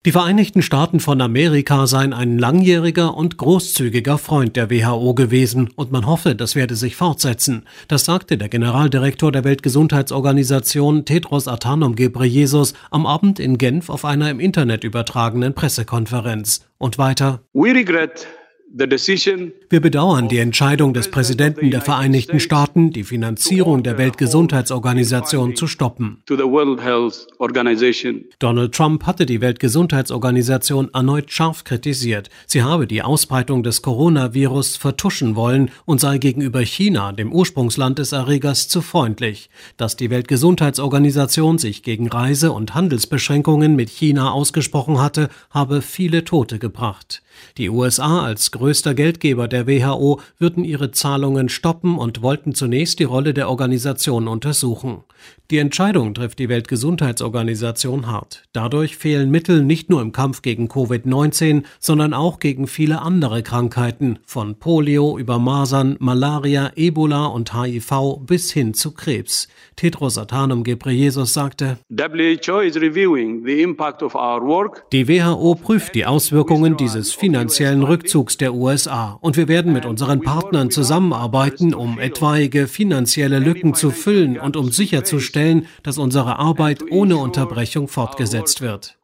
Die Vereinigten Staaten von Amerika seien ein langjähriger und großzügiger Freund der WHO gewesen und man hoffe, das werde sich fortsetzen. Das sagte der Generaldirektor der Weltgesundheitsorganisation Tedros Adhanom Ghebreyesus am Abend in Genf auf einer im Internet übertragenen Pressekonferenz. Und weiter: Wir bedauern die Entscheidung des Präsidenten der Vereinigten Staaten, die Finanzierung der Weltgesundheitsorganisation zu stoppen. Donald Trump hatte die Weltgesundheitsorganisation erneut scharf kritisiert. Sie habe die Ausbreitung des Coronavirus vertuschen wollen und sei gegenüber China, dem Ursprungsland des Erregers, zu freundlich. Dass die Weltgesundheitsorganisation sich gegen Reise- und Handelsbeschränkungen mit China ausgesprochen hatte, habe viele Tote gebracht. Die USA als größter Geldgeber der WHO würden ihre Zahlungen stoppen und wollten zunächst die Rolle der Organisation untersuchen. Die Entscheidung trifft die Weltgesundheitsorganisation hart. Dadurch fehlen Mittel nicht nur im Kampf gegen Covid-19, sondern auch gegen viele andere Krankheiten, von Polio über Masern, Malaria, Ebola und HIV bis hin zu Krebs. Tedros Adhanom Ghebreyesus sagte: Die WHO prüft die Auswirkungen dieses finanziellen Rückzugs der USA und wir werden mit unseren Partnern zusammenarbeiten, um etwaige finanzielle Lücken zu füllen und um sicherzustellen, dass unsere Arbeit ohne Unterbrechung fortgesetzt wird.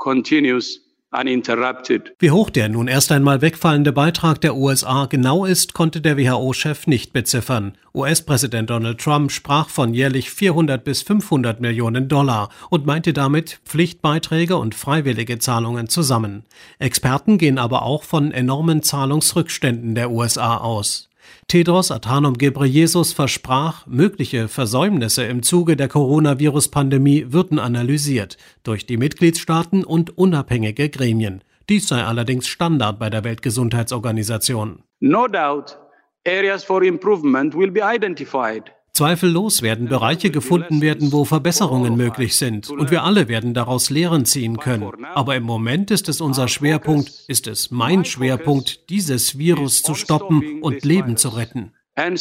Wie hoch der nun erst einmal wegfallende Beitrag der USA genau ist, konnte der WHO-Chef nicht beziffern. US-Präsident Donald Trump sprach von jährlich 400 bis 500 Millionen Dollar und meinte damit Pflichtbeiträge und freiwillige Zahlungen zusammen. Experten gehen aber auch von enormen Zahlungsrückständen der USA aus. Tedros Adhanom Ghebreyesus versprach, mögliche Versäumnisse im Zuge der Coronavirus-Pandemie würden analysiert durch die Mitgliedstaaten und unabhängige Gremien. Dies sei allerdings Standard bei der Weltgesundheitsorganisation. No doubt, areas for improvement will be identified. Zweifellos werden Bereiche gefunden werden, wo Verbesserungen möglich sind und wir alle werden daraus Lehren ziehen können. Aber im Moment ist es unser Schwerpunkt, ist es mein Schwerpunkt, dieses Virus zu stoppen und Leben zu retten.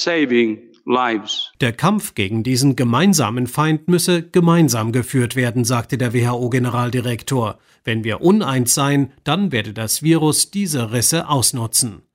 Der Kampf gegen diesen gemeinsamen Feind müsse gemeinsam geführt werden, sagte der WHO-Generaldirektor. Wenn wir uneins seien, dann werde das Virus diese Risse ausnutzen.